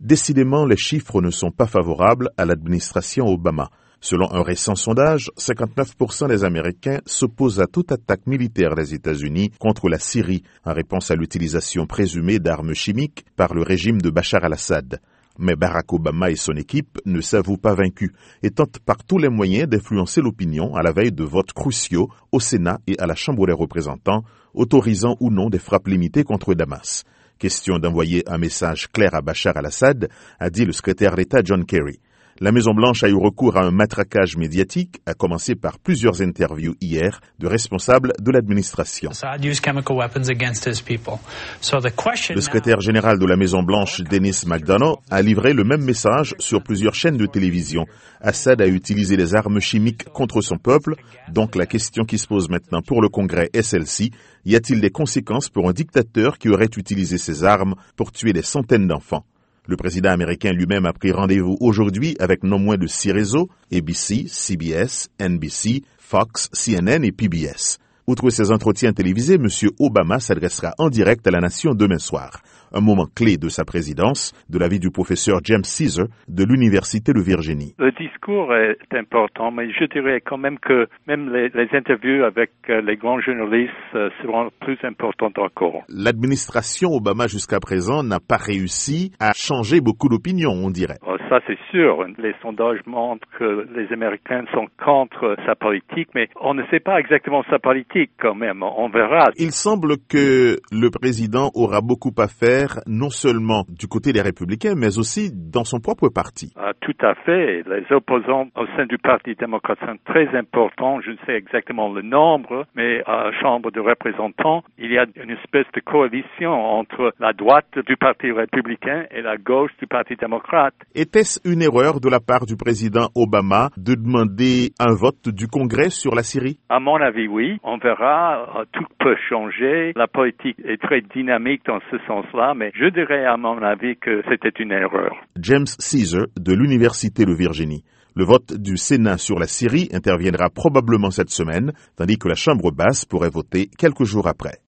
Décidément, les chiffres ne sont pas favorables à l'administration Obama. Selon un récent sondage, 59% des Américains s'opposent à toute attaque militaire des États-Unis contre la Syrie en réponse à l'utilisation présumée d'armes chimiques par le régime de Bachar al-Assad. Mais Barack Obama et son équipe ne s'avouent pas vaincus et tentent par tous les moyens d'influencer l'opinion à la veille de votes cruciaux au Sénat et à la Chambre des représentants, autorisant ou non des frappes limitées contre Damas. Question d'envoyer un message clair à Bachar al-Assad, a dit le secrétaire d'État John Kerry. La Maison-Blanche a eu recours à un matraquage médiatique, à commencer par plusieurs interviews hier de responsables de l'administration. Le secrétaire général de la Maison-Blanche, Dennis McDonough, a livré le même message sur plusieurs chaînes de télévision. Assad a utilisé des armes chimiques contre son peuple, donc la question qui se pose maintenant pour le Congrès est celle-ci. Y a-t-il des conséquences pour un dictateur qui aurait utilisé ces armes pour tuer des centaines d'enfants? Le président américain lui-même a pris rendez-vous aujourd'hui avec non moins de 6 réseaux, ABC, CBS, NBC, Fox, CNN et PBS. Outre ces entretiens télévisés, M. Obama s'adressera en direct à la nation demain soir. Un moment clé de sa présidence, de l'avis du professeur James Caesar de l'Université de Virginie. Le discours est important, mais je dirais quand même que même les interviews avec les grands journalistes seront plus importantes encore. L'administration Obama jusqu'à présent n'a pas réussi à changer beaucoup d'opinions, on dirait. Ça c'est sûr. Les sondages montrent que les Américains sont contre sa politique, mais on ne sait pas exactement sa politique quand même. On verra. Il semble que le président aura beaucoup à faire non seulement du côté des républicains, mais aussi dans son propre parti. Tout à fait. Les opposants au sein du Parti démocrate sont très importants. Je ne sais exactement le nombre, mais à la Chambre de représentants, il y a une espèce de coalition entre la droite du Parti républicain et la gauche du Parti démocrate. Était-ce une erreur de la part du président Obama de demander un vote du Congrès sur la Syrie? À mon avis, oui. On verra. Tout peut changer. La politique est très dynamique dans ce sens-là. Mais je dirais à mon avis que c'était une erreur. James Caesar de l'Université de Virginie. Le vote du Sénat sur la Syrie interviendra probablement cette semaine, tandis que la Chambre basse pourrait voter quelques jours après.